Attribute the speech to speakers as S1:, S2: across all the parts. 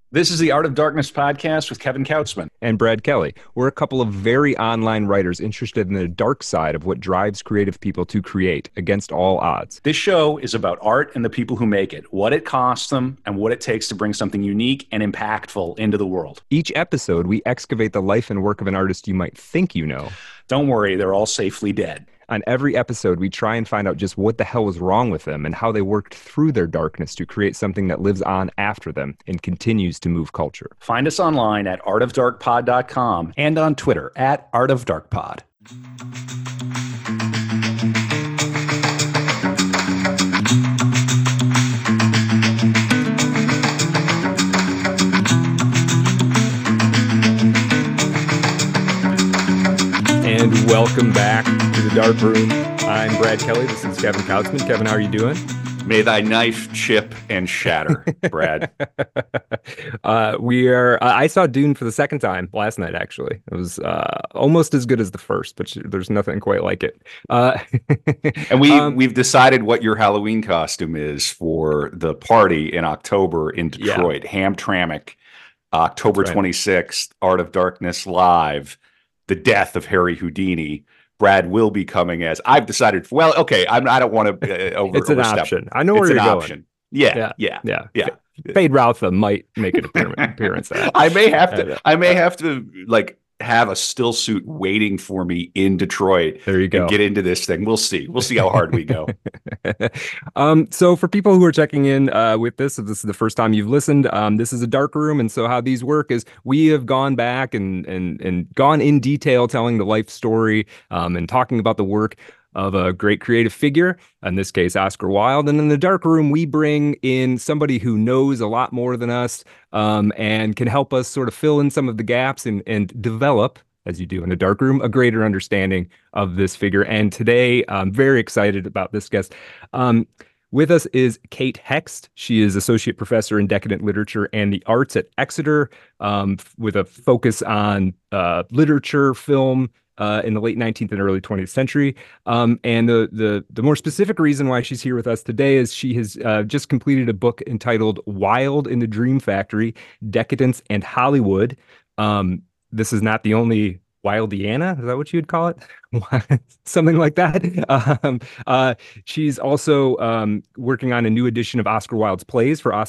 S1: This is the Art of Darkness podcast with Kevin Kautzman.
S2: And Brad Kelly. We're a couple of very online writers interested in the dark side of what drives creative people to create against all odds.
S1: This show is about art and the people who make it, what it costs them, and what it takes to bring something unique and impactful into the world.
S2: Each episode, we excavate the life and work of an artist you might think you know.
S1: Don't worry, they're all safely dead.
S2: On every episode, we try and find out just what the hell was wrong with them and how they worked through their darkness to create something that lives on after them and continues to move culture.
S1: Find us online at artofdarkpod.com and on Twitter at artofdarkpod.
S2: And welcome back to the Dark Room. I'm Brad Kelly. This is Kevin Kautzman. Kevin, how are you doing?
S1: May thy knife chip and shatter, Brad.
S2: I saw Dune for the second time last night, actually. It was almost as good as the first, but there's nothing quite like it.
S1: And we've decided what your Halloween costume is for the party in October in Detroit. Yeah. Hamtramck, October 26th, Art of Darkness Live. The death of Harry Houdini. Brad will be coming as I've decided. Well, okay, I don't want to
S2: It's an
S1: overstep.
S2: option. I know where you're going.
S1: Yeah.
S2: Fade Routha might make an appearance.
S1: I may have to like have a still suit waiting for me in Detroit.
S2: There you go.
S1: And get into this thing. We'll see. We'll see how hard we go.
S2: So for people who are checking in with this, if this is the first time you've listened, this is a dark room. And so how these work is we have gone back and gone in detail telling the life story and talking about the work of a great creative figure, in this case, Oscar Wilde. And in the dark room, we bring in somebody who knows a lot more than us and can help us sort of fill in some of the gaps and develop, as you do in a dark room, a greater understanding of this figure. And today, I'm very excited about this guest. With us is Kate Hext. She is Associate Professor in Decadent Literature and the Arts at Exeter, with a focus on literature, film, in the late 19th and early 20th century. And the more specific reason why she's here with us today is she has just completed a book entitled Wilde in the Dream Factory, Decadence and Hollywood. This is not the only Wildiana, is that what you'd call it? Something like that. She's also working on a new edition of Oscar Wilde's plays for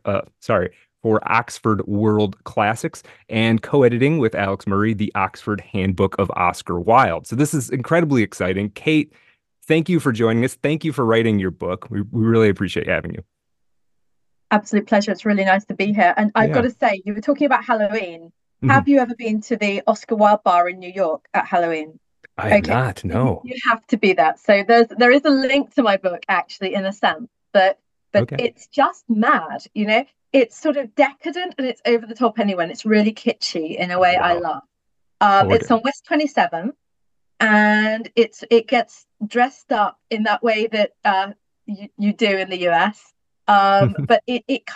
S2: Oxford World Classics, and co-editing with Alex Murray, the Oxford Handbook of Oscar Wilde. So this is incredibly exciting. Kate, thank you for joining us. Thank you for writing your book. We really appreciate having you.
S3: Absolute pleasure. It's really nice to be here. And I've got to say, you were talking about Halloween. Mm-hmm. Have you ever been to the Oscar Wilde bar in New York at Halloween?
S2: I have not, no.
S3: You have to be there. So there is a link to my book, actually, in a sense. But It's just mad, you know? It's sort of decadent and it's over the top anyway. And it's really kitschy in a way I love. It's on West 27, and it gets dressed up in that way that you do in the US. But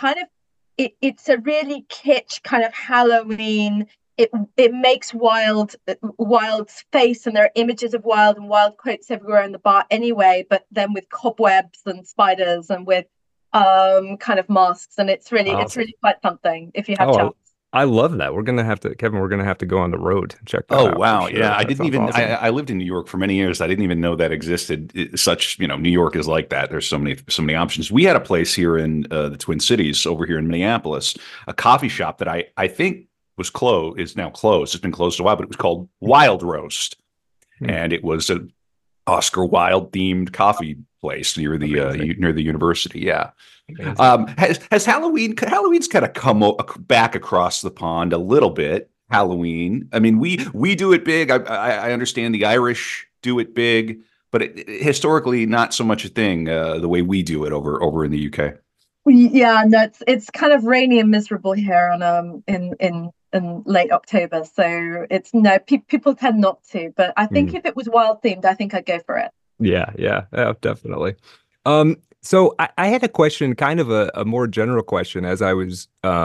S3: it's a really kitsch kind of Halloween. It makes Wilde's face, and there are images of Wilde and Wilde quotes everywhere in the bar anyway, but then with cobwebs and spiders and with kind of masks, and it's really quite something if you have chance.
S2: I love that. Kevin, we're gonna have to go on the road and check that out.
S1: Oh wow, sure. Yeah. I didn't even
S2: awesome.
S1: I lived in New York for many years. I didn't even know that existed. New York is like that. There's so many options. We had a place here in the Twin Cities over here in Minneapolis, a coffee shop that I think is now closed. It's been closed a while, but it was called Wild Roast. And it was an Oscar Wilde themed coffee place near the university. Yeah. Has Halloween's kind of come back across the pond a little bit. Halloween. I mean, we do it big. I understand the Irish do it big, but historically not so much a thing the way we do it over in the UK.
S3: Yeah, no, it's kind of rainy and miserable here on in late October, so people tend not to. But I think if it was wild themed, I think I'd go for it.
S2: Yeah, definitely. So I had a question, kind of a more general question, as I was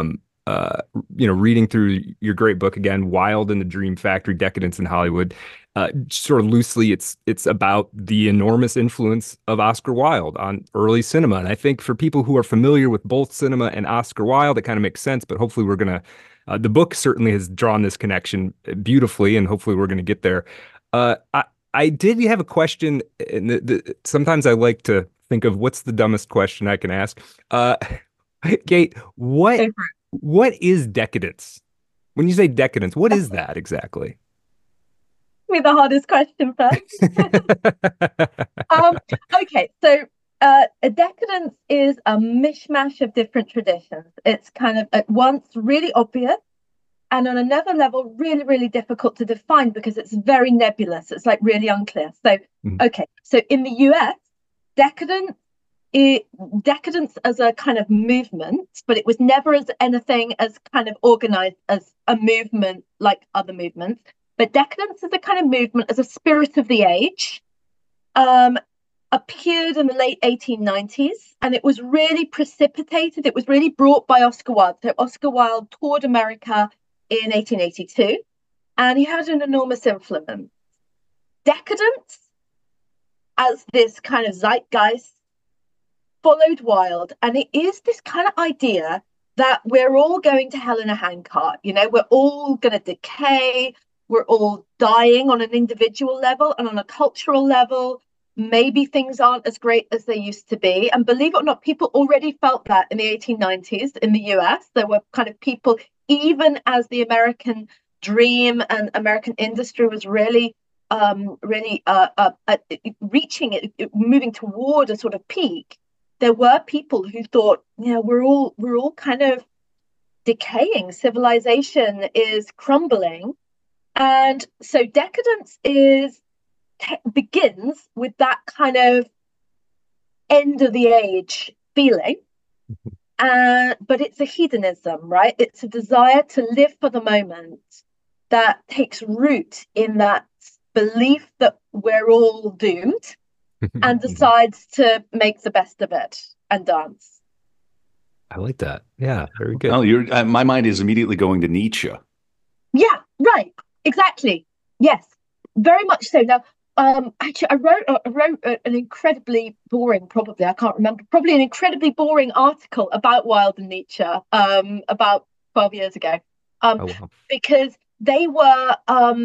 S2: reading through your great book again, Wild and the Dream Factory: Decadence in Hollywood, sort of loosely, it's about the enormous influence of Oscar Wilde on early cinema. And I think for people who are familiar with both cinema and Oscar Wilde, it kind of makes sense. But hopefully, we're gonna. The book certainly has drawn this connection beautifully, and hopefully, we're gonna get there. I did have a question, and sometimes I like to think of what's the dumbest question I can ask. Kate, what is decadence? When you say decadence, what is that exactly?
S3: Me the hardest question first. Okay, so a decadence is a mishmash of different traditions. It's kind of at once really obvious and on another level really, really difficult to define because it's very nebulous. It's like really unclear. So, okay, so in the US, decadence as a kind of movement, but it was never as anything as kind of organized as a movement like other movements. But decadence as a kind of movement, as a spirit of the age, appeared in the late 1890s, and it was really precipitated. It was really brought by Oscar Wilde. So Oscar Wilde toured America in 1882, and he had an enormous influence. Decadence, as this kind of zeitgeist, followed Wilde, and it is this kind of idea that we're all going to hell in a handcart. We're all going to decay. We're all dying on an individual level and on a cultural level. Maybe things aren't as great as they used to be. And believe it or not, people already felt that in the 1890s in the US. There were kind of people, even as the American dream and American industry was really reaching it, moving toward a sort of peak. There were people who thought, we're all kind of decaying. Civilization is crumbling. And so decadence begins with that kind of end of the age feeling. But it's a hedonism, right? It's a desire to live for the moment that takes root in that belief that we're all doomed and decides to make the best of it and dance.
S2: I like that. Yeah, very good.
S1: Well, my mind is immediately going to Nietzsche.
S3: Yeah, right. Exactly. Yes, very much so. Now, actually, I wrote an incredibly boring, probably an incredibly boring article about Wilde and Nietzsche about 12 years ago, because they were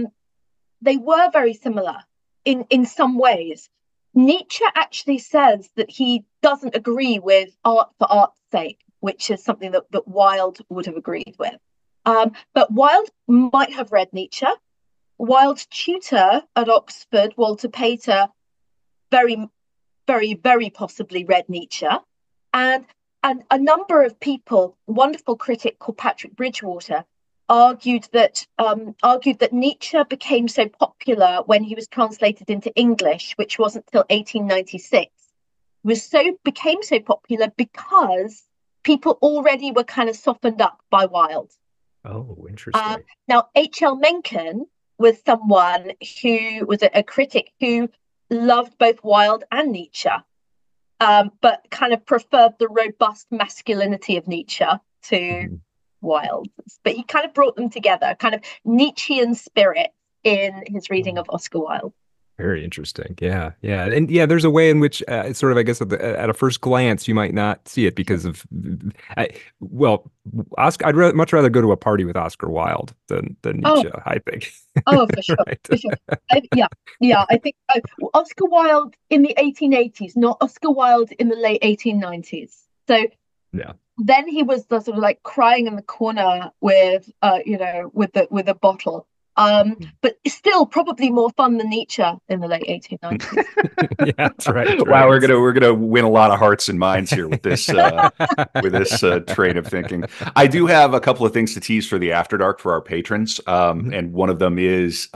S3: very similar in some ways. Nietzsche actually says that he doesn't agree with art for art's sake, which is something that Wilde would have agreed with. But Wilde might have read Nietzsche. Wilde's tutor at Oxford, Walter Pater, very, very, very possibly read Nietzsche. And a number of people, a wonderful critic called Patrick Bridgewater, argued that Nietzsche became so popular when he was translated into English, which wasn't until 1896, became so popular because people already were kind of softened up by Wilde.
S2: Oh, interesting.
S3: Now, H.L. Mencken was someone who was a critic who loved both Wilde and Nietzsche, but kind of preferred the robust masculinity of Nietzsche to Wilde. But he kind of brought them together, kind of Nietzschean spirit in his reading of Oscar Wilde.
S2: Very interesting. Yeah. And there's a way in which it's sort of, I guess, at a first glance, you might not see it because of, Oscar, I'd much rather go to a party with Oscar Wilde than Nietzsche, I think.
S3: Oh, for sure. Right. For sure. I think Oscar Wilde in the 1880s, not Oscar Wilde in the late 1890s. So then he was the sort of like crying in the corner with a bottle. But still probably more fun than Nietzsche in the late 1890s.
S2: Yeah, that's right.
S1: Wow, we're gonna win a lot of hearts and minds here with this train of thinking. I do have a couple of things to tease for the After Dark for our patrons, and one of them is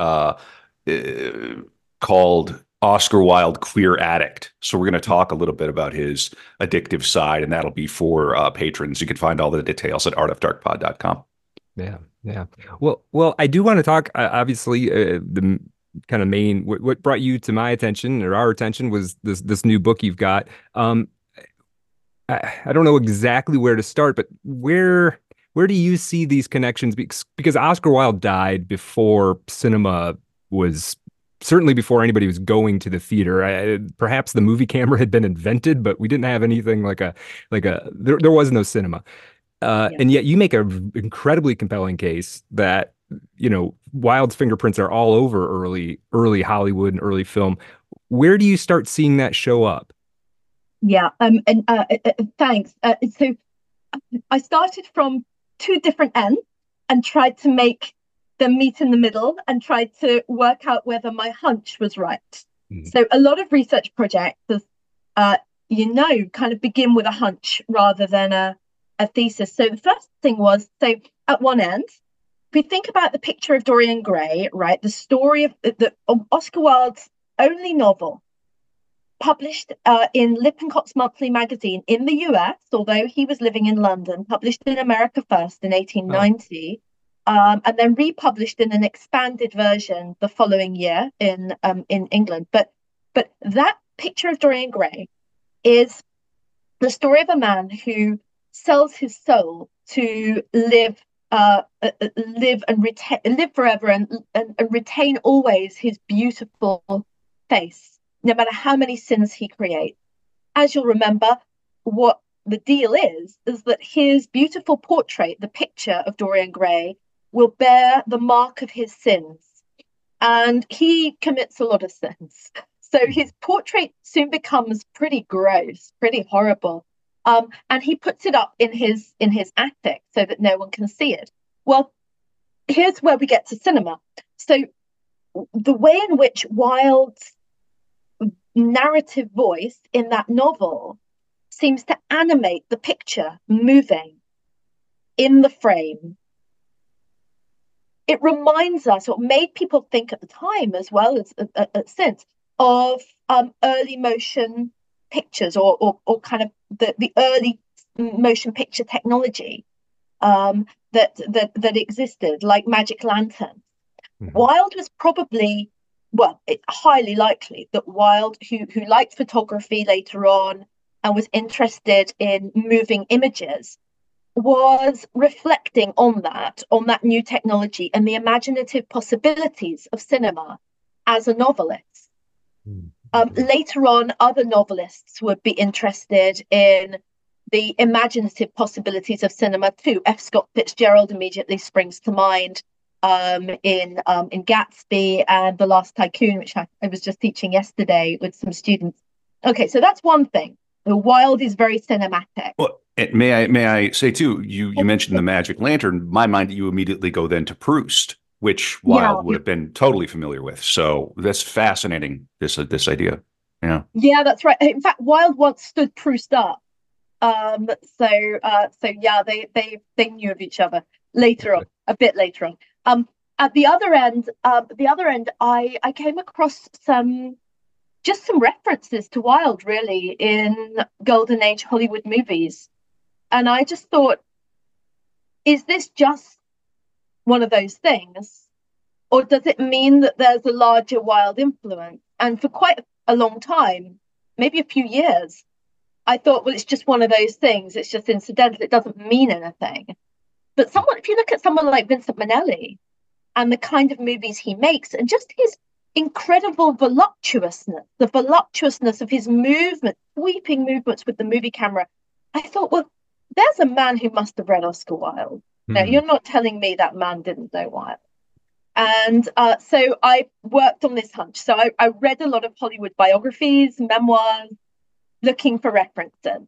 S1: called Oscar Wilde Queer Addict. So we're going to talk a little bit about his addictive side, and that'll be for patrons. You can find all the details at artofdarkpod.com.
S2: Yeah. Well, I do want to talk, obviously, the kind of main, what brought you to my attention or our attention was this new book you've got. I don't know exactly where to start, but where where do you see these connections? Because Oscar Wilde died before cinema was certainly before anybody was going to the theater. Perhaps the movie camera had been invented, but we didn't have anything there was no cinema. And yet you make an incredibly compelling case that, Wilde's fingerprints are all over early Hollywood and early film. Where do you start seeing that show up?
S3: Yeah, thanks. So I started from two different ends and tried to make them meet in the middle and tried to work out whether my hunch was right. So a lot of research projects, kind of begin with a hunch rather than a thesis. So the first thing was, so at one end, if we think about the picture of Dorian Gray, right, the story of Oscar Wilde's only novel, published in Lippincott's Monthly magazine in the US, although he was living in London, published in America first in 1890, and then republished in an expanded version the following year in England. But that picture of Dorian Gray is the story of a man who sells his soul to live forever and retain always his beautiful face, no matter how many sins he creates. As you'll remember, what the deal is that his beautiful portrait, the picture of Dorian Gray, will bear the mark of his sins. And he commits a lot of sins. So his portrait soon becomes pretty gross, pretty horrible. And he puts it up in his attic so that no one can see it. Well, here's where we get to cinema. So the way in which Wilde's narrative voice in that novel seems to animate the picture moving in the frame, it reminds us, or made people think at the time as well as since, of early motion pictures or kind of the early motion picture technology that existed, like magic lanterns. Wilde was probably, it's highly likely that Wilde, who liked photography later on and was interested in moving images, was reflecting on that new technology and the imaginative possibilities of cinema as a novelist. Later on, other novelists would be interested in the imaginative possibilities of cinema too. F. Scott Fitzgerald immediately springs to mind in Gatsby and The Last Tycoon, which I was just teaching yesterday with some students. Okay, so that's one thing. The Wilde is very cinematic.
S1: Well, may I say too, you mentioned the magic lantern. My mind, you immediately go then to Proust, which Wilde would have been totally familiar with. So that's fascinating, this idea.
S3: Yeah, that's right. In fact, Wilde once stood Proust up. So yeah, they knew of each other later on, a bit later on. At the other end, I came across some references to Wilde really in Golden Age Hollywood movies. And I just thought, is this just one of those things? Or does it mean that there's a larger Wilde influence? And for quite a long time, maybe a few years, I thought, well, it's just one of those things. It's just incidental. It doesn't mean anything. But if you look at someone like Vincent Minnelli and the kind of movies he makes and just his incredible voluptuousness, the voluptuousness of his movement, sweeping movements with the movie camera, I thought, well, there's a man who must have read Oscar Wilde. Now, you're not telling me that man didn't know Wilde. And so I worked on this hunch. So I read a lot of Hollywood biographies, memoirs, looking for references,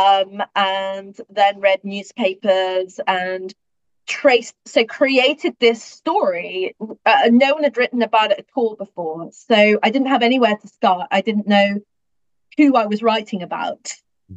S3: and then read newspapers and created this story. No one had written about it at all before. So I didn't have anywhere to start. I didn't know who I was writing about.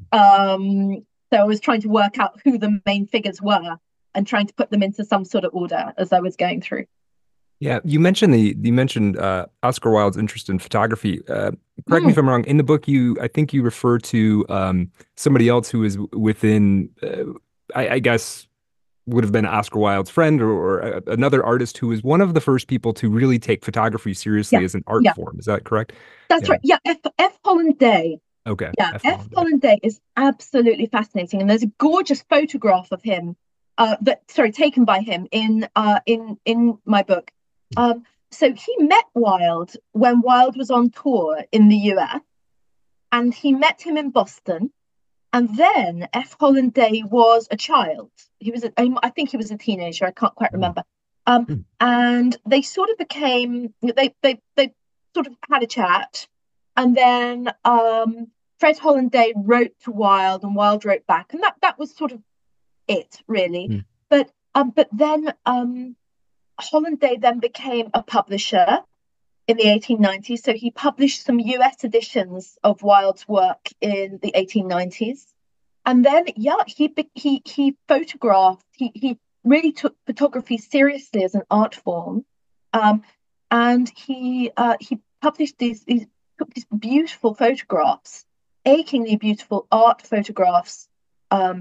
S3: So I was trying to work out who the main figures were and trying to put them into some sort of order as I was going through.
S2: Yeah, you mentioned Oscar Wilde's interest in photography. Correct me if I'm wrong. In the book, I think you refer to somebody else who is within, I guess, would have been Oscar Wilde's friend or another artist who was one of the first people to really take photography seriously as an art form. Is that correct?
S3: That's right. Yeah, F. Holland Day.
S2: Okay.
S3: Yeah, F. Holland Day is absolutely fascinating, and there's a gorgeous photograph of him taken by him in my book. So he met Wilde when Wilde was on tour in the US, and he met him in Boston. And then F. Holland Day was a child. I think he was a teenager. I can't quite remember. And they sort of became, they sort of had a chat. And then Fred Holland Day wrote to Wilde, and Wilde wrote back. And that was sort of it, really. But then Holland Day then became a publisher in the 1890s. So he published some US editions of Wilde's work in the 1890s. And then, he photographed, he really took photography seriously as an art form. And he published took these beautiful photographs, achingly beautiful art photographs of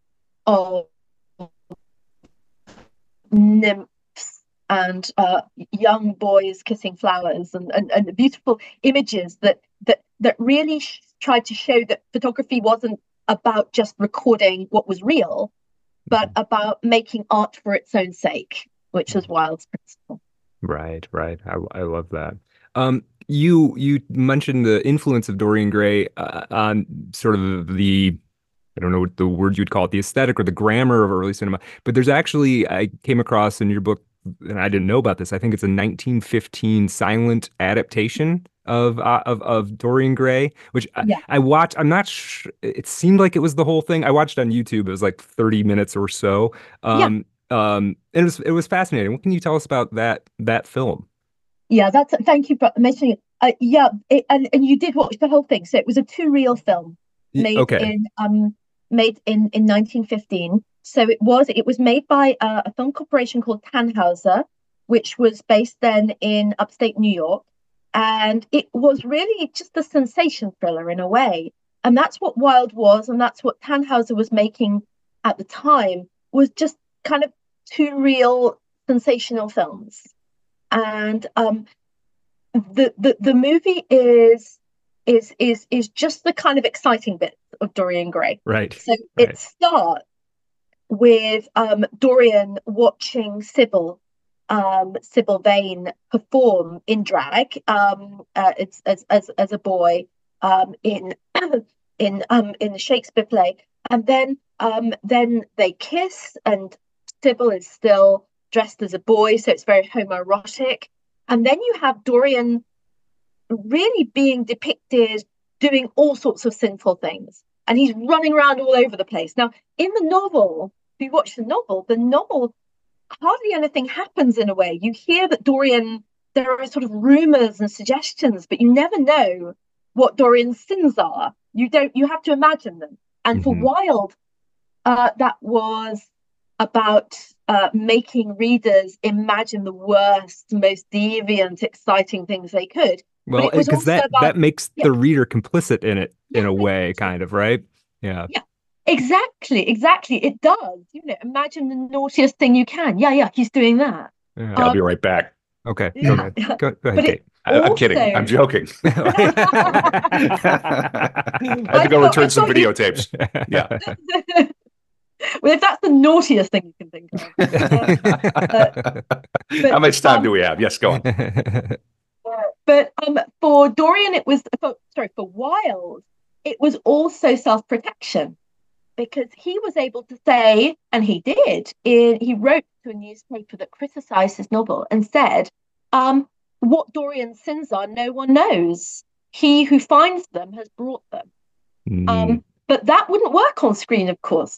S3: nymphs and young boys kissing flowers, and beautiful images that really tried to show that photography wasn't about just recording what was real, but about making art for its own sake, which was Wilde's principle.
S2: Right. I love that. You mentioned the influence of Dorian Gray on sort of the, I don't know what the word you'd call it, the aesthetic or the grammar of early cinema. But there's actually, I came across in your book, and I didn't know about this, I think it's a 1915 silent adaptation of Dorian Gray, which I watched. I'm not sure. It seemed like it was the whole thing. I watched on YouTube. It was like 30 minutes or so. And it was fascinating. What can you tell us about that film?
S3: Yeah, thank you for mentioning it. And you did watch the whole thing. So it was a two-reel film made in 1915. So it was made by a film corporation called Tannhauser, which was based then in upstate New York. And it was really just a sensation thriller in a way. And that's what Wilde was, and that's what Tannhauser was making at the time, was just kind of two real sensational films. And the movie is just the kind of exciting bit of Dorian Gray.
S2: Right.
S3: So it starts with Dorian watching Sybil Vane perform in drag as a boy in the Shakespeare play, and then they kiss, and Sybil is still dressed as a boy, so it's very homoerotic. And then you have Dorian really being depicted doing all sorts of sinful things, and he's running around all over the place. Now, in the novel, if you watch the novel hardly anything happens in a way. You hear that there are sort of rumors and suggestions, but you never know what Dorian's sins are. You have to imagine them. And for Wilde, that was about making readers imagine the worst, most deviant, exciting things they could.
S2: Well, because that makes the reader complicit in it in a way, kind of, right? Yeah.
S3: Exactly. It does. Imagine the naughtiest thing you can. Yeah, he's doing that.
S1: Yeah, I'll be right back.
S2: Okay. Go ahead, Kate.
S1: I'm kidding. I'm joking. I had to go return some videotapes. Yeah.
S3: Well, if that's the naughtiest thing you can think of.
S1: How much time do we have? Yes, go on.
S3: But for Dorian, for Wilde, it was also self-protection, because he was able to say, and he did, he wrote to a newspaper that criticized his novel and said, what Dorian's sins are, no one knows. He who finds them has brought them. But that wouldn't work on screen, of course.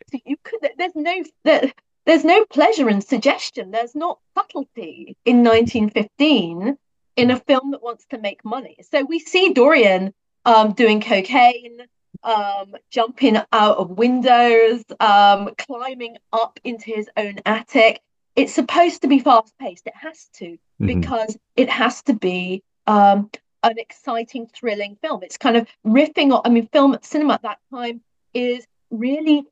S3: There's no pleasure in suggestion. There's not subtlety in 1915 in a film that wants to make money. So we see Dorian doing cocaine, jumping out of windows, climbing up into his own attic. It's supposed to be fast-paced. It has to, because it has to be an exciting, thrilling film. It's kind of riffing on, cinema at that time is really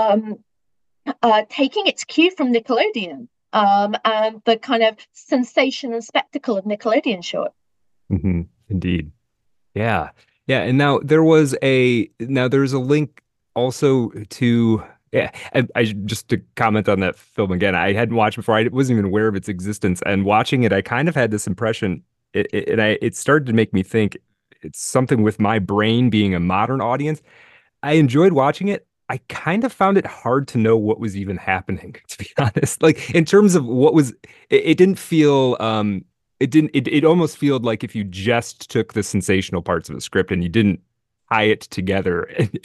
S3: taking its cue from Nickelodeon, and the kind of sensation and spectacle of Nickelodeon short.
S2: Indeed. Yeah. And now there's a link also to, Yeah, I just to comment on that film again, I hadn't watched before. I wasn't even aware of its existence, and watching it, I kind of had this impression. It started to make me think it's something with my brain being a modern audience. I enjoyed watching it. I kind of found it hard to know what was even happening, to be honest. Like in terms of what was, it didn't feel, it almost felt like if you just took the sensational parts of the script and you didn't tie it together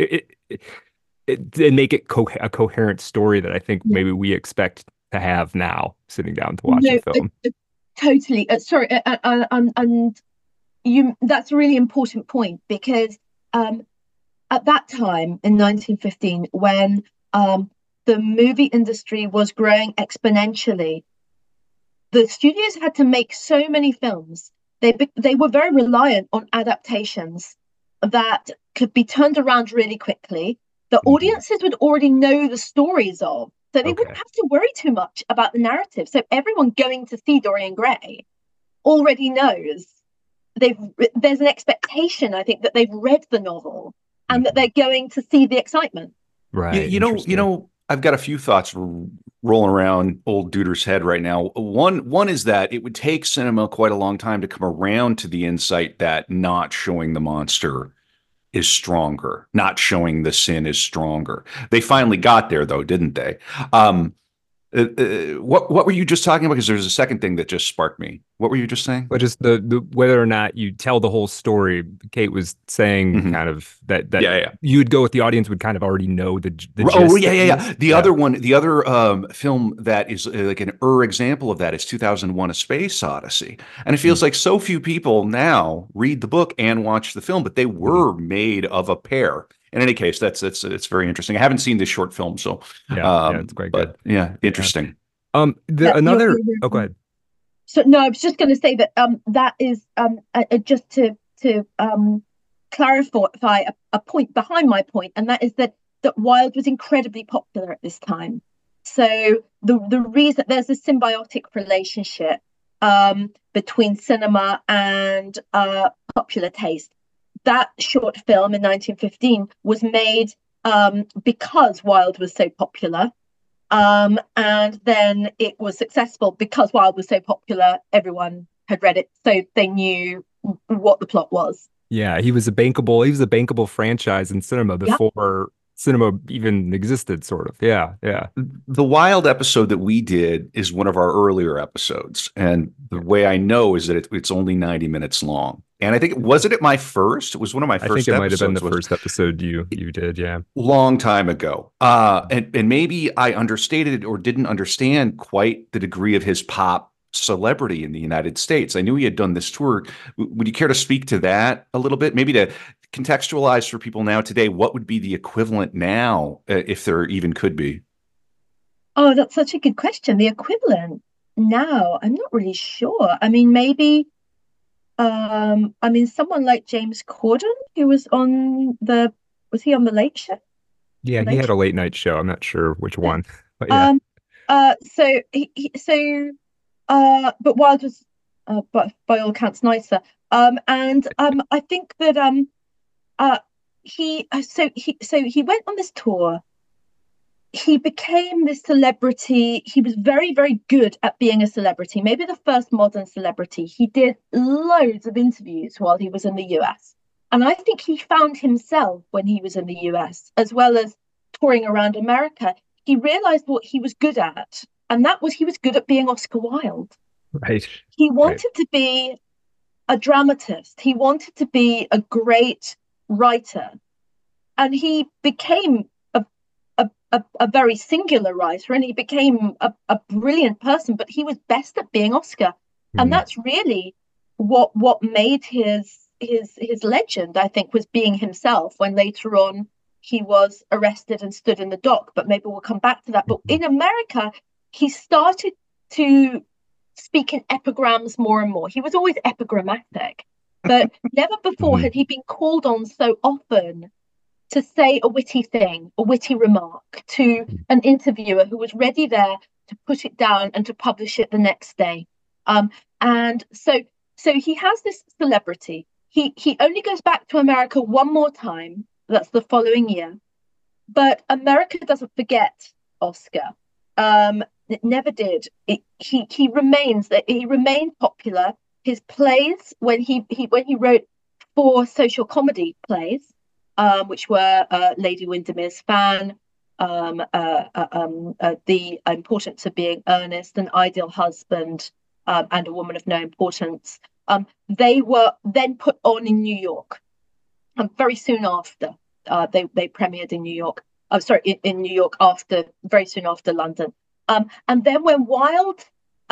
S2: and make it a coherent story that I think
S3: Yeah.
S2: maybe we expect to have now, sitting down to watch a film.
S3: Totally. Sorry, and that's a really important point because at that time in 1915, when the movie industry was growing exponentially, the studios had to make so many films. They were very reliant on adaptations that could be turned around really quickly. The audiences would already know the stories of, so they wouldn't have to worry too much about the narrative. So everyone going to see Dorian Gray already knows there's an expectation, I think, that they've read the novel and that they're going to see the excitement.
S2: Right.
S1: You know, I've got a few thoughts rolling around old Duder's head right now. One is that it would take cinema quite a long time to come around to the insight that not showing the monster is stronger, not showing the sin is stronger. They finally got there, though, didn't they? What were you just talking about? Because there's a second thing that just sparked me. What were you just saying?
S2: But just the whether or not you tell the whole story, Kate was saying kind of that you'd go with the audience would kind of already know the gist.
S1: Oh yeah. The other one, the other film that is like an example of that is 2001: A Space Odyssey, and it feels like so few people now read the book and watch the film, but they were made of a pair. In any case, it's very interesting. I haven't seen this short film, so
S2: it's quite good.
S1: Yeah, interesting.
S2: Oh, go ahead.
S3: So no, I was just going to say that that is just to clarify a point behind my point, and that is that Wilde was incredibly popular at this time. So the reason there's a symbiotic relationship between cinema and popular taste. That short film in 1915 was made because Wilde was so popular. And then it was successful because Wilde was so popular, everyone had read it, so they knew what the plot was.
S2: Yeah, he was a bankable franchise in cinema before cinema even existed, sort of. Yeah.
S1: The Wilde episode that we did is one of our earlier episodes, and the way I know is that it's only 90 minutes long. And I think wasn't it my first? It was one of my first.
S2: I think it
S1: might
S2: have been the first episode you did, yeah.
S1: Long time ago. And maybe I understated it or didn't understand quite the degree of his pop celebrity in the United States. I knew he had done this tour. Would you care to speak to that a little bit? Maybe to contextualize for people now today, what would be the equivalent now, if there even could be?
S3: Oh, that's such a good question. The equivalent now, I'm not really sure. I mean, maybe someone like James Corden, who was he on the Late Show?
S2: Yeah, he had a late night show. I'm not sure which one, but
S3: yeah. But Wilde was, by all accounts, nicer. And I think that he went on this tour. He became this celebrity. He was very, very good at being a celebrity, maybe the first modern celebrity. He did loads of interviews while he was in the US. And I think he found himself when he was in the US, as well as touring around America. He realized what he was good at, and that was he was good at being Oscar Wilde.
S2: Right.
S3: He wanted to be a dramatist. He wanted to be a great writer. And he became a very singular writer, and he became a brilliant person, but he was best at being Oscar. And that's really what made his legend, I think, was being himself, when later on he was arrested and stood in the dock. But maybe we'll come back to that. But in America, he started to speak in epigrams more and more. He was always epigrammatic, but never before had he been called on so often to say a witty thing, a witty remark to an interviewer who was ready there to put it down and to publish it the next day. And so he has this celebrity. He only goes back to America one more time. That's the following year. but America doesn't forget Oscar. It never did. He remained popular. His plays, when he wrote 4 social comedy plays, which were Lady Windermere's Fan, The Importance of Being Earnest, An Ideal Husband, and A Woman of No Importance. They were then put on in New York, very soon after. They premiered in New York. In New York very soon after London. And then when Wilde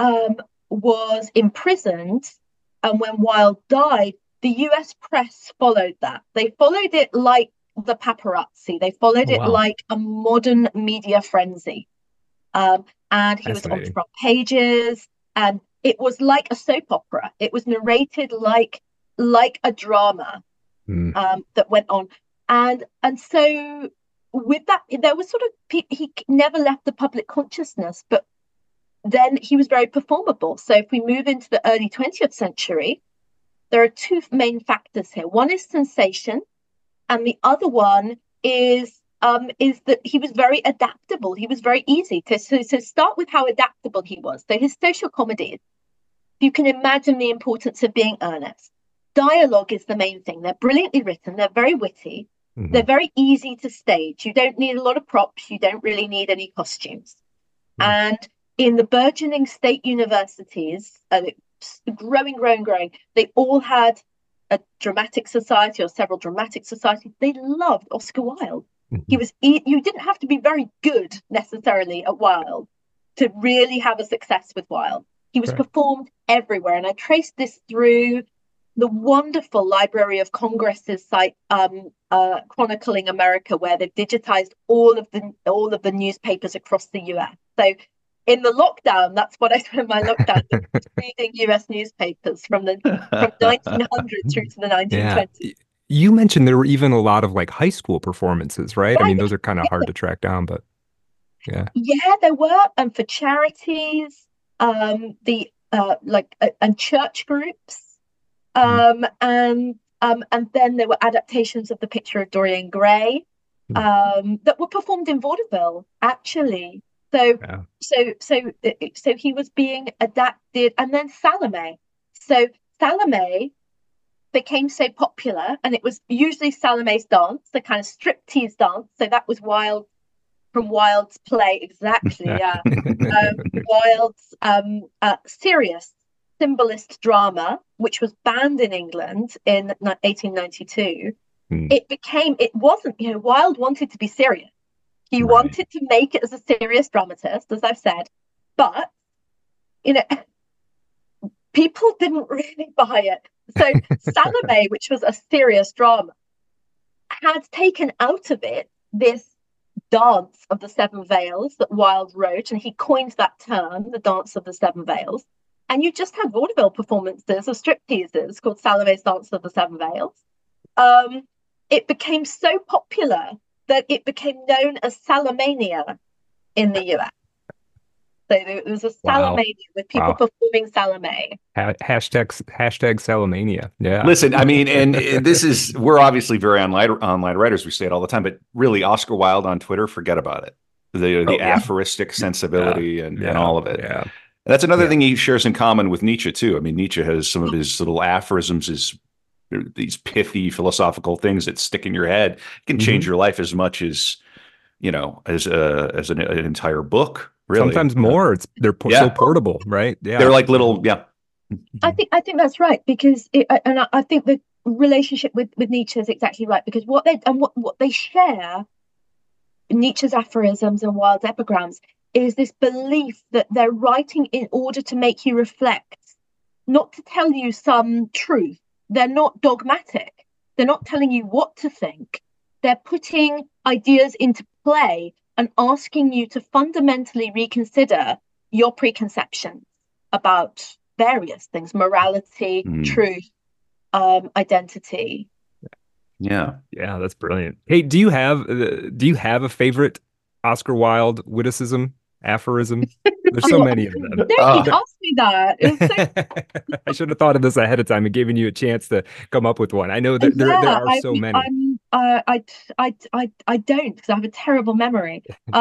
S3: was imprisoned, and when Wilde died, the US press followed that. They followed it like the paparazzi. They followed it like a modern media frenzy. And he was on front pages, and it was like a soap opera. It was narrated like a drama that went on. And so with that, there was sort of, he never left the public consciousness, but then he was very performable. So if we move into the early 20th century, there are 2 main factors here. One is sensation, and the other one is that he was very adaptable. He was very easy to start with how adaptable he was. So his social comedies, you can imagine the importance of being earnest. Dialogue is the main thing. They're brilliantly written. They're very witty. Mm-hmm. They're very easy to stage. You don't need a lot of props. You don't really need any costumes. Mm-hmm. And in the burgeoning state universities, growing, they all had a dramatic society or several dramatic societies. They loved Oscar Wilde. Mm-hmm. You didn't have to be very good necessarily at Wilde to really have a success with Wilde. He was performed everywhere. And I traced this through the wonderful Library of Congress's site, chronicling America, where they've digitized all of the newspapers across the US. So in the lockdown, that's what I spent my lockdown reading US newspapers from 1900 through to the 1920s.
S2: Yeah. You mentioned there were even a lot of like high school performances, right? I mean, those are kind of hard to track down, but yeah.
S3: Yeah, there were, and for charities, and church groups. And then there were adaptations of The Picture of Dorian Gray that were performed in vaudeville, actually. So he was being adapted. And then Salome. So Salome became so popular, and it was usually Salome's dance, the kind of striptease dance. So that was from Wilde's play, exactly. Yeah, Wilde's serious symbolist drama, which was banned in England in 1892. Wilde wanted to be serious. He wanted to make it as a serious dramatist, as I've said, but people didn't really buy it. So Salome, which was a serious drama, had taken out of it this dance of the 7 veils that Wilde wrote, and he coined that term, the dance of the 7 veils. And you just had vaudeville performances of stripteases called Salome's Dance of the 7 Veils. It became so popular that it became known as Salomania in the US. So there was a Salomania with people performing Salome.
S2: Hashtag Salomania. Yeah.
S1: Listen, I mean, and we're obviously very online writers. We say it all the time, but really Oscar Wilde on Twitter, forget about it. The aphoristic sensibility and all of it.
S2: Yeah.
S1: And that's another thing he shares in common with Nietzsche too. I mean, Nietzsche has some of his little aphorisms, these pithy philosophical things that stick in your head. It can change your life as much as, as an entire book. Really,
S2: sometimes more. They're so portable, right? Yeah,
S1: they're like little. Yeah,
S3: I think that's right, because I think the relationship with Nietzsche is exactly right, because what they share, Nietzsche's aphorisms and Wilde's epigrams, is this belief that they're writing in order to make you reflect, not to tell you some truth. They're not dogmatic. They're not telling you what to think. They're putting ideas into play and asking you to fundamentally reconsider your preconceptions about various things: morality, truth, identity.
S1: Yeah,
S2: that's brilliant. Hey, do you have a favorite Oscar Wilde witticism, aphorism? There's so many of them.
S3: Nobody asked me that.
S2: I should have thought of this ahead of time and given you a chance to come up with one. I know that there are so many.
S3: I don't, because I have a terrible memory.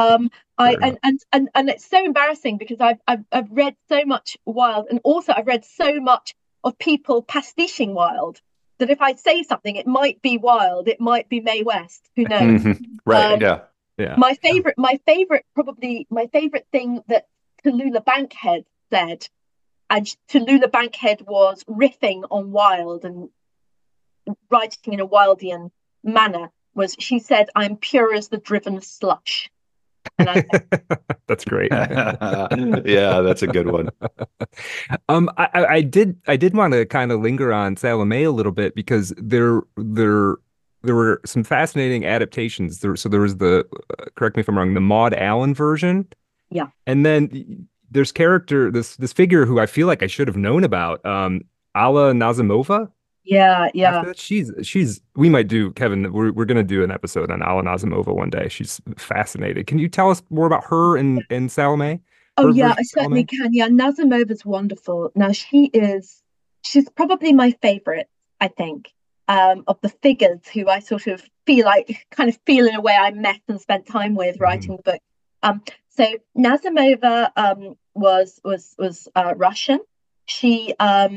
S3: And it's so embarrassing because I've read so much Wilde, and also I've read so much of people pastiching Wilde, that if I say something, it might be Wilde, it might be Mae West, who knows?
S1: Right.
S2: Yeah.
S3: My favorite thing that Tallulah Bankhead said, and Tallulah Bankhead was riffing on Wilde and writing in a Wildian manner, was she said, "I'm pure as the driven slush." And
S2: that's great.
S1: Yeah, that's a good one.
S2: I did want to kind of linger on Salome a little bit, because there were some fascinating adaptations. So there was the correct me if I'm wrong, the Maud Allan version.
S3: Yeah.
S2: And then there's this figure who I feel like I should have known about, Alla Nazimova.
S3: Yeah.
S2: She's we might do, Kevin, we're gonna do an episode on Alla Nazimova one day. She's fascinating. Can you tell us more about her and Salome?
S3: Oh yeah, I certainly can. Yeah, Nazimova's wonderful. Now she's probably my favorite, I think, of the figures who I sort of feel in a way I met and spent time with writing the book. So Nazimova was Russian. She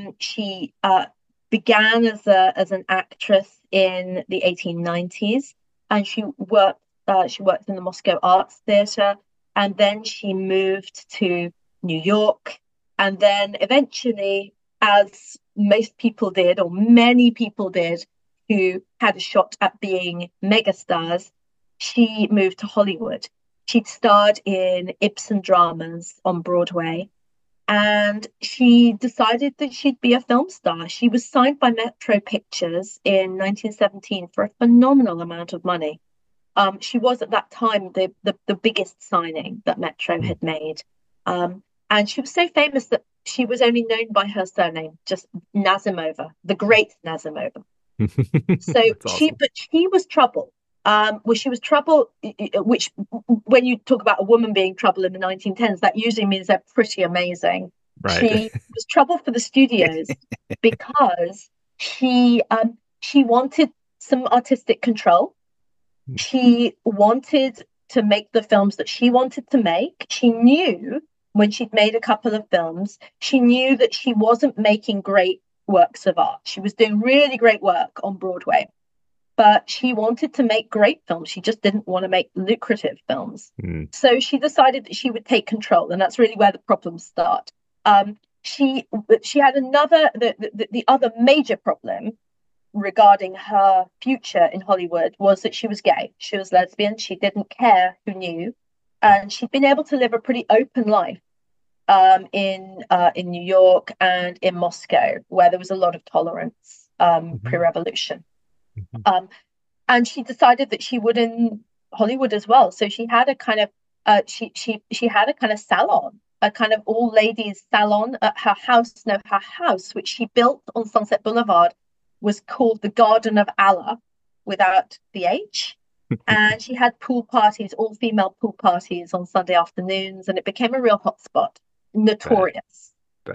S3: began as an actress in the 1890s, and she worked in the Moscow Arts Theatre, and then she moved to New York, and then eventually, as most people did, or many people did, who had a shot at being megastars, she moved to Hollywood. She'd starred in Ibsen dramas on Broadway, and she decided that she'd be a film star. She was signed by Metro Pictures in 1917 for a phenomenal amount of money. She was at that time the biggest signing that Metro had made. And she was so famous that she was only known by her surname, just Nazimova, the great Nazimova. So
S2: awesome.
S3: she was trouble. She was trouble, which when you talk about a woman being trouble in the 1910s, that usually means they're pretty amazing.
S2: Right.
S3: She was trouble for the studios because she wanted some artistic control. She wanted to make the films that she wanted to make. She knew when she'd made a couple of films, she knew that she wasn't making great works of art. She was doing really great work on Broadway, but she wanted to make great films. She just didn't want to make lucrative films. So she decided that she would take control, and that's really where the problems start. She had the other major problem regarding her future in Hollywood was that she was gay. She was lesbian. She didn't care who knew, and she'd been able to live a pretty open life in New York and in Moscow, where there was a lot of tolerance pre-revolution. And she decided that she would in Hollywood as well. So she had a kind of she had a kind of salon, a kind of all ladies salon at her house. No, her house, which she built on Sunset Boulevard, was called the Garden of Allah, without the H. And she had pool parties, all female pool parties on Sunday afternoons, and it became a real hotspot, notorious.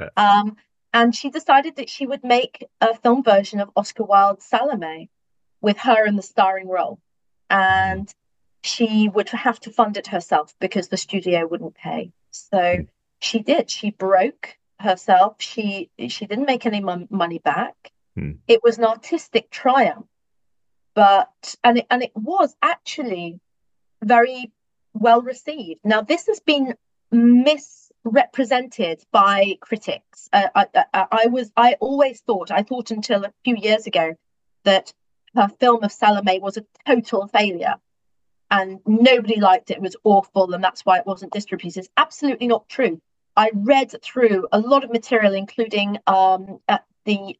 S3: And she decided that she would make a film version of Oscar Wilde's Salome with her in the starring role. And she would have to fund it herself because the studio wouldn't pay. So she did. She broke herself. She didn't make any money back. It was an artistic triumph, and it was actually very well received. Now, this has been misrepresented by critics. I always thought until a few years ago that her film of Salome was a total failure and nobody liked it. It was awful, and that's why it wasn't distributed. It's absolutely not true. I read through a lot of material, including the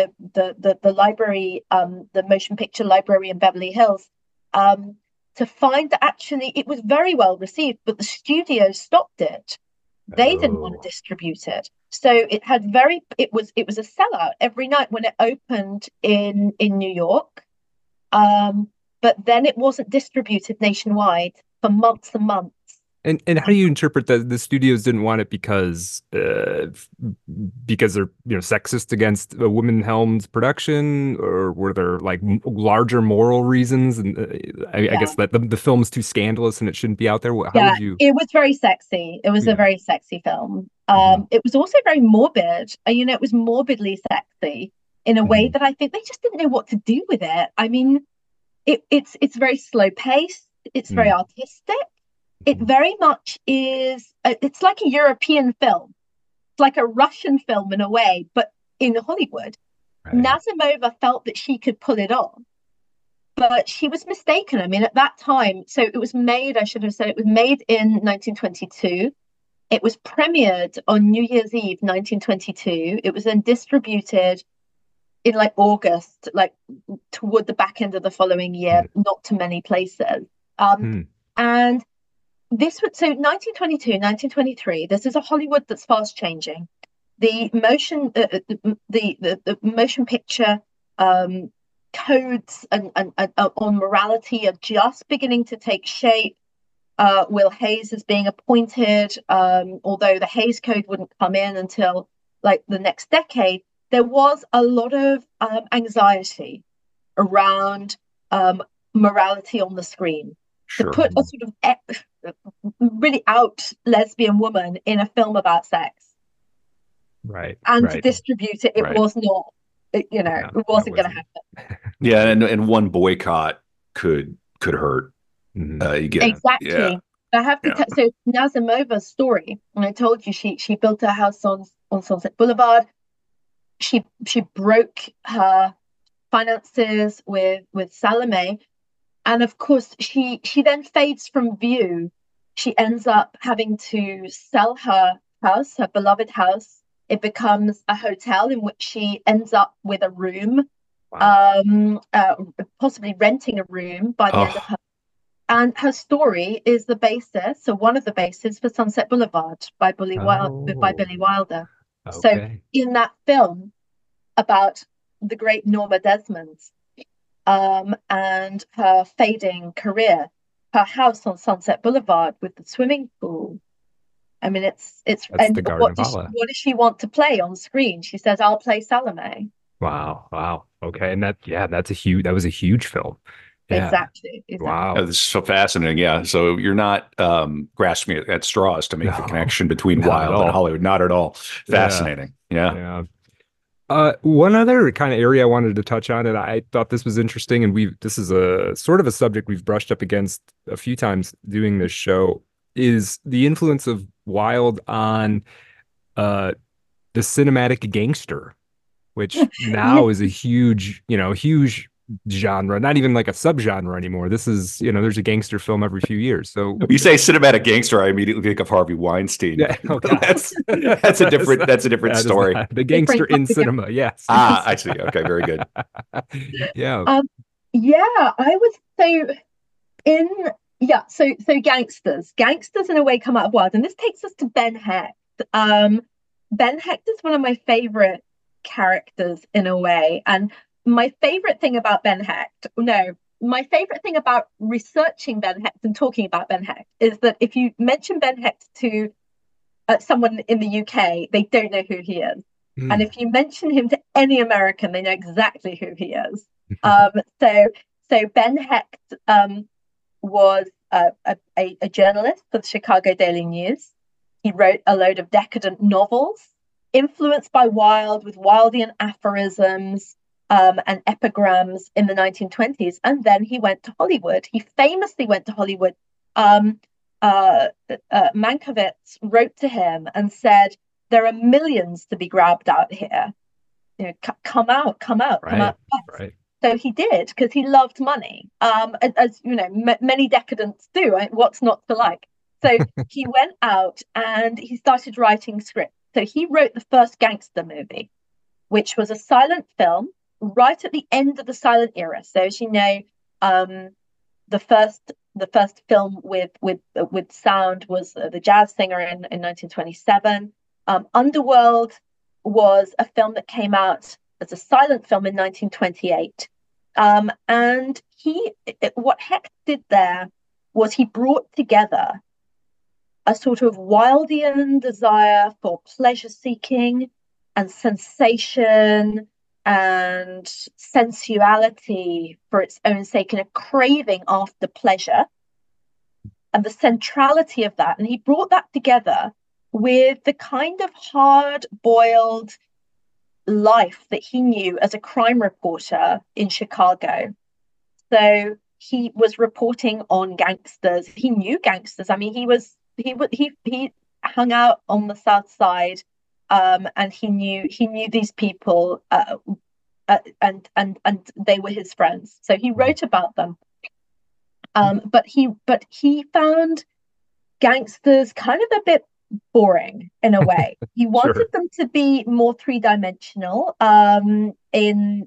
S3: library, the motion picture library in Beverly Hills, to find that actually it was very well received, but the studio stopped it. They didn't want to distribute it. So it was a sellout every night when it opened in New York. But then it wasn't distributed nationwide for months and months.
S2: And how do you interpret that the studios didn't want it because they're sexist against a woman-helmed production, or were there like larger moral reasons? And I guess that the film's too scandalous and it shouldn't be out there. How
S3: Yeah,
S2: would you?
S3: it was very sexy. It was a very sexy film. It was also very morbid. It was morbidly sexy in a way that I think they just didn't know what to do with it. I mean, it's very slow paced. It's very artistic. It very much is. It's like a European film. It's like a Russian film in a way, but in Hollywood.
S2: Right.
S3: Nazimova felt that she could pull it off, but she was mistaken. I mean, at that time, so it was made, I should have said, it was made in 1922. It was premiered on New Year's Eve, 1922. It was then distributed in like August, like toward the back end of the following year, not to many places. And this was, so 1922, 1923, this is a Hollywood that's fast changing. The motion picture codes and on morality are just beginning to take shape. Will Hays is being appointed, although the Hays Code wouldn't come in until like the next decade. There was a lot of anxiety around morality on the screen. To put a sort of really out lesbian woman in a film about sex,
S2: right,
S3: and to distribute it, it was not, it wasn't going to happen.
S1: Yeah, and one boycott could hurt.
S3: Exactly. I have to so Nazimova's story, and I told you she built her house on Sunset Boulevard. She broke her finances with Salome, and of course she then fades from view. She ends up having to sell her house, her beloved house. It becomes a hotel in which she ends up with a room, possibly renting a room by the end of her. And her story is the basis, or one of the bases, for Sunset Boulevard by Billy Wilder.
S2: Okay.
S3: So in that film about the great Norma Desmond and her fading career, her house on Sunset Boulevard with the swimming pool. I mean, it's
S2: and the Garden of Allah.
S3: What does she want to play on screen? She says, "I'll play Salome."
S2: Wow. Okay, and that was a huge film. Yeah.
S3: Exactly.
S2: Wow.
S1: This is so fascinating. Yeah. So you're not grasping at straws to make the connection between Wilde and Hollywood. Not at all. Fascinating. Yeah.
S2: One other kind of area I wanted to touch on, and I thought this was interesting, and this is a sort of a subject we've brushed up against a few times doing this show, is the influence of Wilde on the cinematic gangster, which now is a huge genre, not even like a subgenre anymore. This is, there's a gangster film every few years. So
S1: you say cinematic gangster, I immediately think of Harvey Weinstein.
S2: Yeah,
S1: that's a different story.
S2: The gangster in cinema, yes.
S1: I see. Okay, very good.
S2: Yeah.
S3: I would say so gangsters in a way come out of Wilde, and this takes us to Ben Hecht. Ben Hecht is one of my favorite characters in a way, and my favorite thing about my favorite thing about researching Ben Hecht and talking about Ben Hecht is that if you mention Ben Hecht to someone in the UK, they don't know who he is. And if you mention him to any American, they know exactly who he is. So Ben Hecht was a journalist for the Chicago Daily News. He wrote a load of decadent novels influenced by Wilde, with Wildean aphorisms and epigrams in the 1920s. And then he went to Hollywood. He famously went to Hollywood. Mankiewicz wrote to him and said, "There are millions to be grabbed out here. Come out.
S2: Right.
S3: So he did, because he loved money, as many decadents do. What's not to like? So he went out and he started writing scripts. So he wrote the first gangster movie, which was a silent film right at the end of the silent era. So as you know, the first film with sound was The Jazz Singer in 1927. Underworld was a film that came out as a silent film in 1928. And what Hecht did there was he brought together a sort of Wildian desire for pleasure seeking and sensation and sensuality for its own sake, and a craving after pleasure, and the centrality of that. And he brought that together with the kind of hard-boiled life that he knew as a crime reporter in Chicago. So he was reporting on gangsters. He knew gangsters. I mean, he hung out on the South Side, and he knew these people, and they were his friends. So he wrote about them. But he found gangsters kind of a bit boring in a way. He wanted
S2: Sure.
S3: them to be more three-dimensional in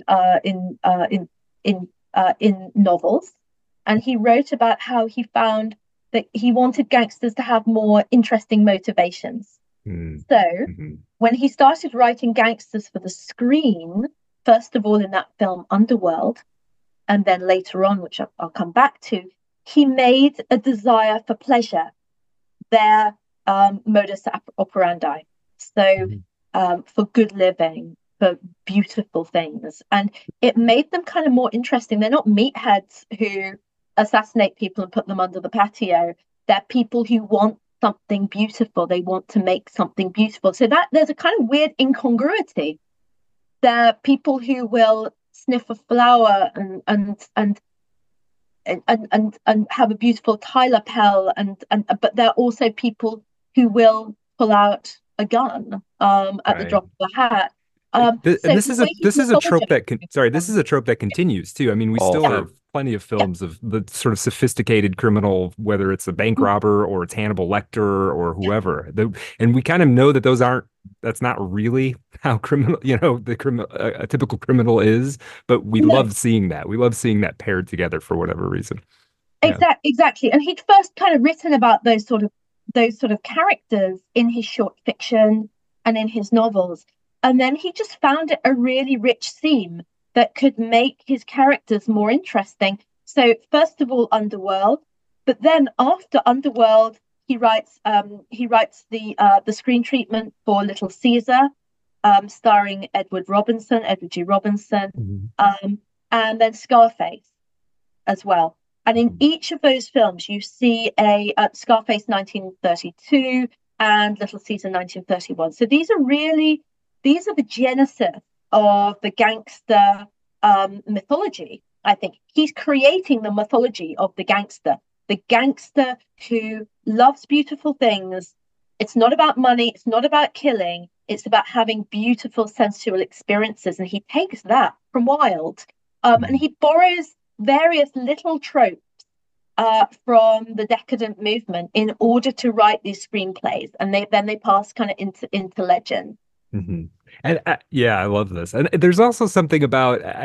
S3: novels, and he wrote about how he found that he wanted gangsters to have more interesting motivations. So when he started writing gangsters for the screen, first of all in that film Underworld, and then later on, which I'll come back to, he made a desire for pleasure their modus operandi. So for good living, for beautiful things. And it made them kind of more interesting. They're not meatheads who assassinate people and put them under the patio. They're people who want something beautiful. They want to make something beautiful. So that there's a kind of weird incongruity. They're people who will sniff a flower and have a beautiful tie lapel, and but they're also people who will pull out a gun at the drop of a hat.
S2: This is a trope that this is a trope that continues too. I mean, we still have plenty of films of the sort of sophisticated criminal, whether it's a bank robber or it's Hannibal Lecter or whoever. And we kind of know that that's not really how a typical criminal is, but we love seeing that. We love seeing that paired together for whatever reason.
S3: Exactly. And he'd first kind of written about those sort of characters in his short fiction and in his novels. And then he just found it a really rich theme that could make his characters more interesting. So first of all, Underworld, but then after Underworld, he writes the screen treatment for Little Caesar, starring Edward G. Robinson, and then Scarface as well. And in each of those films, you see a Scarface 1932 and Little Caesar 1931. So these are the genesis of the gangster mythology. I think he's creating the mythology of the gangster who loves beautiful things. It's not about money. It's not about killing. It's about having beautiful sensual experiences. And he takes that from Wilde, and he borrows various little tropes from the decadent movement in order to write these screenplays, and then they pass kind of into legend.
S2: And I love this. And there's also something about I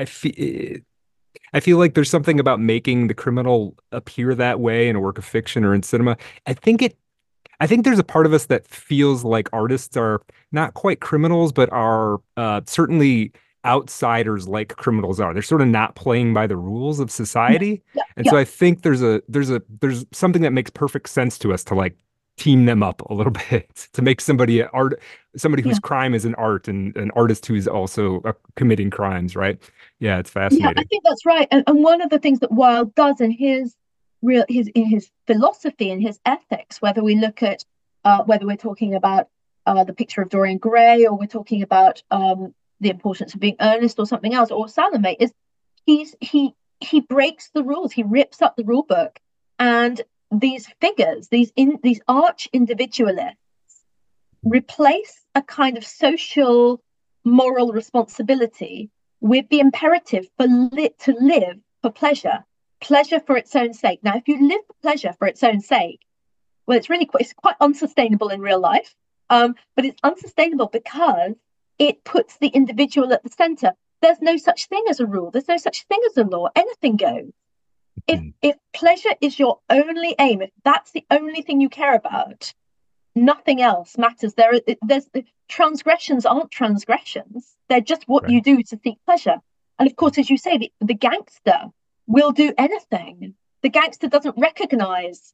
S2: feel like there's something about making the criminal appear that way in a work of fiction or in cinema. I think there's a part of us that feels like artists are not quite criminals, but are certainly outsiders like criminals are. They're sort of not playing by the rules of society. So I think there's something that makes perfect sense to us to like team them up a little bit to make somebody whose crime is an art and an artist who's also committing crimes, right? Yeah, it's fascinating.
S3: I think that's right. And one of the things that Wilde does in his philosophy and his ethics, whether we look at whether we're talking about the Picture of Dorian Gray, or we're talking about the Importance of Being Earnest, or something else, or Salome, is he breaks the rules. He rips up the rule book, and these figures, these arch individualists, replace a kind of social moral responsibility with the imperative to live for pleasure for its own sake. Now, if you live for pleasure for its own sake, well, it's quite unsustainable in real life, but it's unsustainable because it puts the individual at the center. There's no such thing as a rule. There's no such thing as a law. Anything goes. If pleasure is your only aim, if that's the only thing you care about, nothing else matters. There's transgressions aren't transgressions. They're just what you do to seek pleasure. And of course, as you say, the gangster will do anything. The gangster doesn't recognize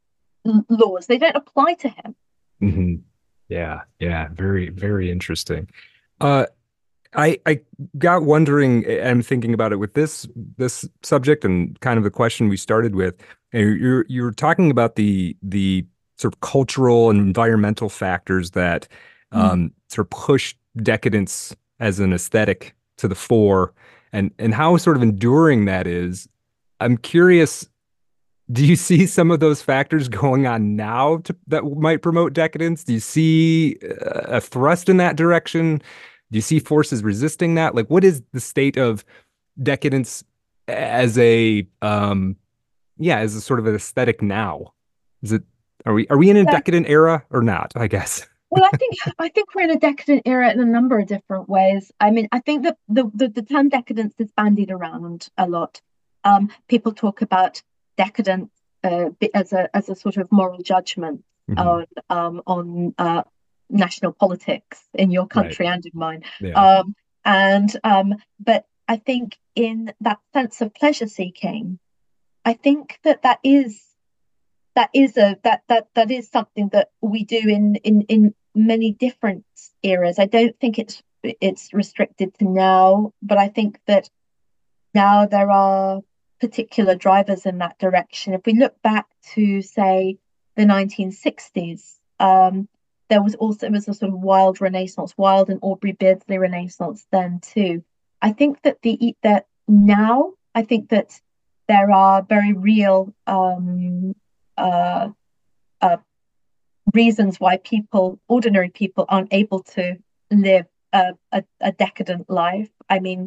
S3: laws. They don't apply to him.
S2: Hmm. Yeah, yeah, very, very interesting. Uh, I got wondering, I'm thinking about it with this subject and kind of the question we started with. And you're talking about the sort of cultural and environmental factors that sort of push decadence as an aesthetic to the fore, and how sort of enduring that is. I'm curious, do you see some of those factors going on now that might promote decadence? Do you see a thrust in that direction? Do you see forces resisting that? Like, what is the state of decadence as a yeah, as a sort of an aesthetic now? Is it are we in a decadent era or not? I guess.
S3: Well, I think we're in a decadent era in a number of different ways. I mean, I think that the term decadence is bandied around a lot. People talk about decadence as a sort of moral judgment
S2: Mhm.
S3: on national politics in your
S2: Right.
S3: country and in mine.
S2: Yeah.
S3: But I think in that sense of pleasure seeking, I think that is something that we do in many different eras. I don't think it's restricted to now, but I think that now there are particular drivers in that direction. If we look back to, say, the 1960s, it was a sort of wild renaissance, wild and Aubrey Beardsley renaissance then too. I think that now I think that there are very real uh, uh, reasons why ordinary people, aren't able to live a decadent life. I mean,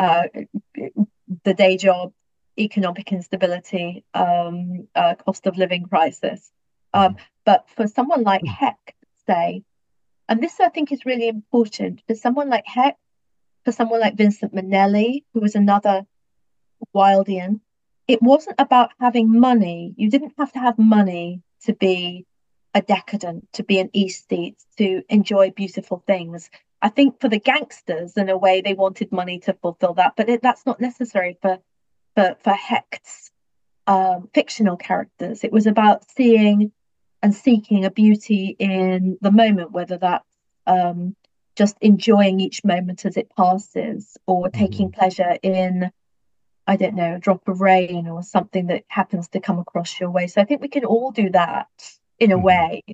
S3: the day job, economic instability, cost of living crisis. Um,
S2: Mhm.
S3: but for someone like Heck, say, and this I think is really important, for someone like Heck, for someone like Vincent Minnelli, who was another Wildian, it wasn't about having money. You didn't have to have money to be a decadent, to be an aesthete, to enjoy beautiful things. I think for the gangsters, in a way, they wanted money to fulfill that, but that's not necessary for Hecht's fictional characters. It was about seeing and seeking a beauty in the moment, whether that's just enjoying each moment as it passes, or taking
S2: Mhm.
S3: pleasure in, I don't know, a drop of rain or something that happens to come across your way. So I think we can all do that in a
S2: Mhm.
S3: way,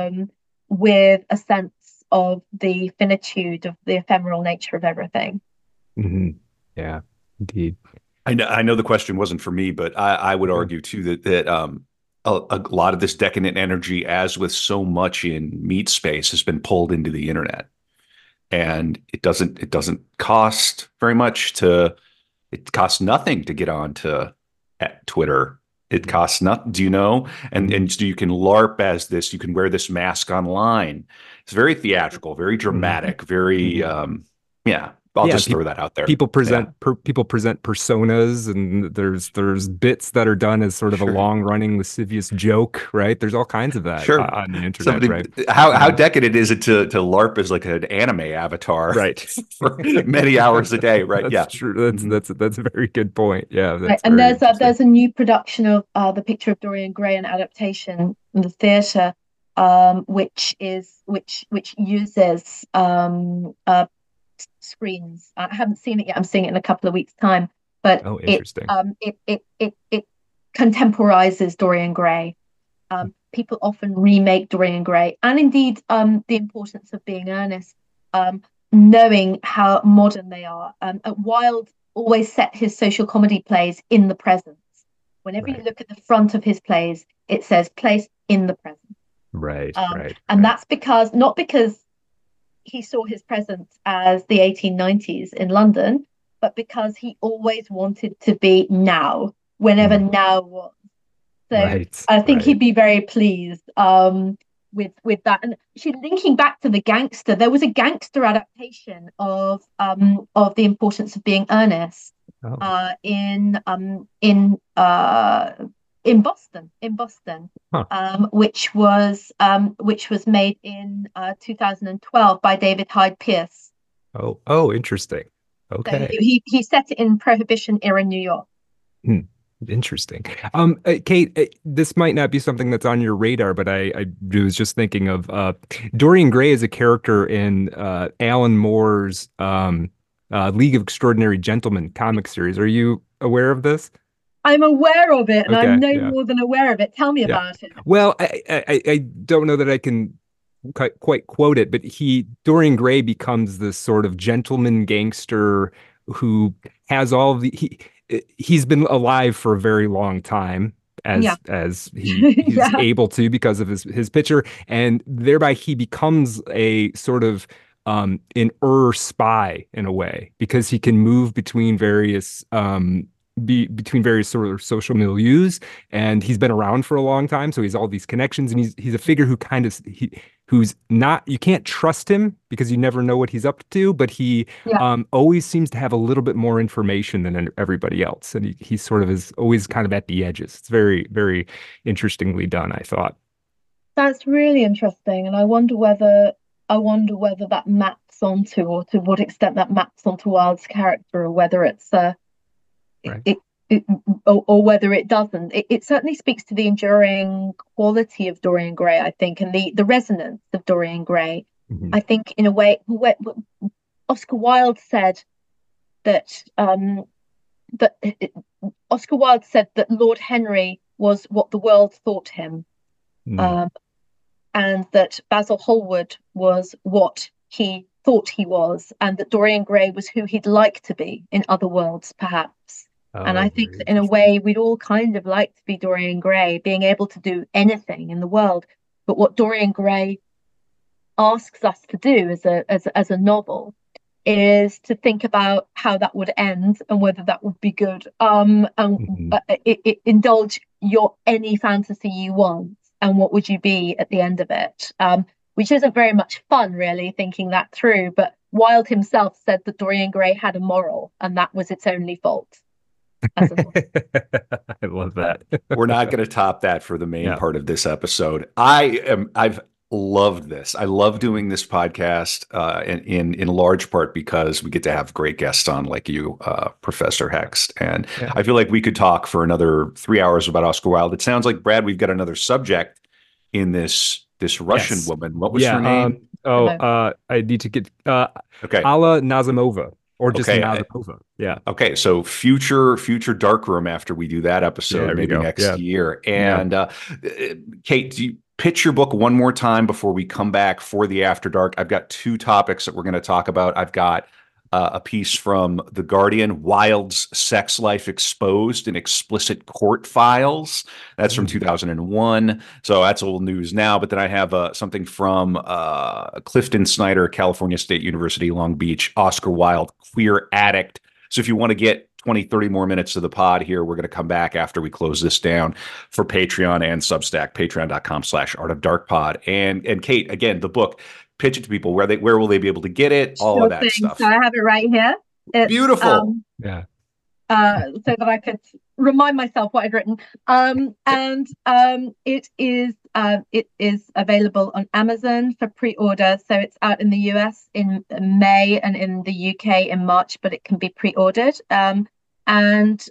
S3: with a sense of the finitude of the ephemeral nature of everything.
S2: Mhm. Yeah, indeed.
S1: I know the question wasn't for me, but I would
S2: Yeah.
S1: argue too that a lot of this decadent energy, as with so much in meat space, has been pulled into the internet, and it doesn't cost very much to. It costs nothing to get on to at Twitter. It costs nothing. Do you know?
S2: Mhm.
S1: And so you can LARP as this. You can wear this mask online. It's very theatrical, very
S2: Mhm.
S1: dramatic, very
S2: Mhm.
S1: yeah. I'll
S2: Yeah,
S1: just throw that out there.
S2: people
S1: Yeah,
S2: people present personas, and there's bits that are done as sort of a
S1: sure.
S2: long running lascivious joke, right? There's all kinds of that
S1: Sure.
S2: on the internet,
S1: Somebody,
S2: right?
S1: how
S2: Um,
S1: decadent is it to LARP as like an anime avatar
S2: right.
S1: for many hours a day, right?
S2: That's
S1: Yeah.
S2: true.
S1: Mhm.
S2: That's a very good point. Yeah,
S3: Right.
S2: that's
S3: And
S2: very interesting.
S3: there's a new production of The Picture of Dorian Gray, an adaptation in the theatre, which uses screens. I haven't seen it yet. I'm seeing it in a couple of weeks' time, but
S2: Oh, interesting.
S3: it contemporizes Dorian Gray. People often remake Dorian Gray, and indeed the importance of being earnest, um, knowing how modern they are. Wilde always set his social comedy plays in the present. Whenever you
S2: Right.
S3: look at the front of his plays, it says "place in the present,"
S2: Right. Right.
S3: and
S2: Right.
S3: that's because not because he saw his present as the 1890s in London, but because he always wanted to be now, whenever
S2: Mm.
S3: now was. So
S2: Right.
S3: I think
S2: Right.
S3: he'd be very pleased with that. And actually, linking back to the gangster, there was a gangster adaptation of The Importance of Being Earnest
S2: Oh.
S3: uh, in in Boston,
S2: Huh.
S3: which was made in 2012 by David Hyde Pierce.
S2: Oh. Oh, interesting.
S3: So
S2: Okay.
S3: he set it in Prohibition era New York.
S2: Hmm. Interesting. Kate, this might not be something that's on your radar, but I was just thinking of Dorian Gray as a character in Alan Moore's League of Extraordinary Gentlemen comic series. Are you aware of this?
S3: I'm aware of it, and
S2: Okay,
S3: I'm no
S2: yeah.
S3: more than aware of it. Tell me about it.
S2: Well, I don't know that I can quite quote it, but Dorian Gray becomes this sort of gentleman gangster who has all of he's been alive for a very long time as he's able to because of his picture, and thereby he becomes a sort of an spy in a way because he can move between various between various sort of social milieus, and he's been around for a long time, so he's all these connections, and he's a figure who who's not, you can't trust him because you never know what he's up to, but he always seems to have a little bit more information than everybody else, and he sort of is always kind of at the edges. It's very, very interestingly done, I thought.
S3: That's really interesting, and I wonder whether that maps onto, or to what extent that maps onto Wilde's character, or whether it's
S2: right.
S3: or whether it doesn't. It certainly speaks to the enduring quality of Dorian Gray, I think, and the resonance of Dorian Gray.
S2: Mm-hmm.
S3: I think, in a way, Oscar Wilde said that Oscar Wilde said that Lord Henry was what the world thought him, and that Basil Hallward was what he thought he was, and that Dorian Gray was who he'd like to be in other worlds, perhaps. And I think that in a way we'd all kind of like to be Dorian Gray, being able to do anything in the world. But what Dorian Gray asks us to do as a novel is to think about how that would end and whether that would be good. Indulge any fantasy you want, and what would you be at the end of it? Which isn't very much fun, really, thinking that through. But Wilde himself said that Dorian Gray had a moral, and that was its only fault.
S2: I love that.
S1: We're not going to top that for the main part of this episode. I've loved this. I love doing this podcast in large part because we get to have great guests on like you, Professor Hext. And I feel like we could talk for another 3 hours about Oscar Wilde. It sounds like, Brad, we've got another subject in this Russian woman. What was her name?
S2: I need to get
S1: okay.
S2: Alla Nazimova. Or just Nazimova. Yeah.
S1: Okay. So future Darkroom after we do that episode, maybe next year. And Kate, do you pitch your book one more time before we come back for the After Dark? I've got two topics that we're going to talk about. I've got a piece from The Guardian, Wilde's Sex Life Exposed in Explicit Court Files. That's from 2001. So that's old news now. But then I have something from Clifton Snyder, California State University, Long Beach, Oscar Wilde, Queer Addict. So if you want to get 20, 30 more minutes of the pod here, we're going to come back after we close this down for Patreon and Substack, patreon.com/artofdarkpod. And Kate, again, the book, pitch it to people. Where will they be able to get it? All of that stuff.
S3: So I have it right here. It's,
S1: beautiful.
S3: So that I could remind myself what I'd written. It is available on Amazon for pre-order. So it's out in the US in May and in the UK in March, but it can be pre-ordered. I hope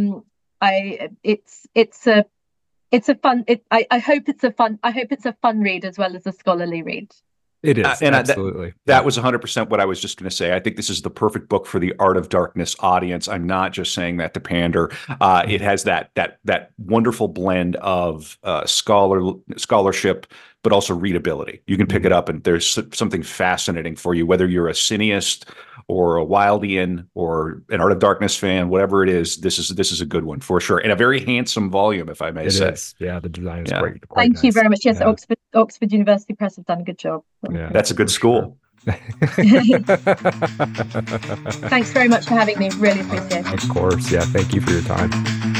S3: it's a fun read as well as a scholarly read.
S2: It is, absolutely.
S1: That was 100% what I was just going to say. I think this is the perfect book for the Art of Darkness audience. I'm not just saying that to pander. It has that wonderful blend of scholarship, but also readability. You can pick it up, and there's something fascinating for you, whether you're a cineast or a Wildian or an Art of Darkness fan, whatever it is. This is a good one for sure, and a very handsome volume, if I may say.
S2: It is. Yeah, the design is great.
S3: Thank you very much. Yes, Oxford University Press have done a good job.
S1: Yeah, that's a good school.
S3: Thanks very much for having me. Really appreciate it.
S2: Of course. Yeah. Thank you for your time.